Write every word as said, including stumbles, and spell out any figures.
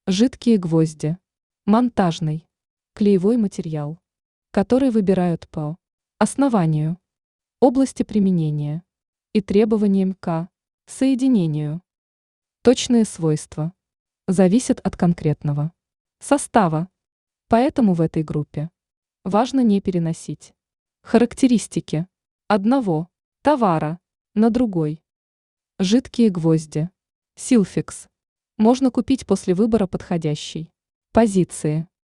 Жидкие гвозди. Монтажный. Клеевой материал, который выбирают по основанию, области применения и требованиям к соединению. Точные свойства зависят от конкретного состава, поэтому в этой группе важно не переносить характеристики одного товара на другой. Жидкие гвозди. Силфикс. Можно купить после выбора подходящей позиции.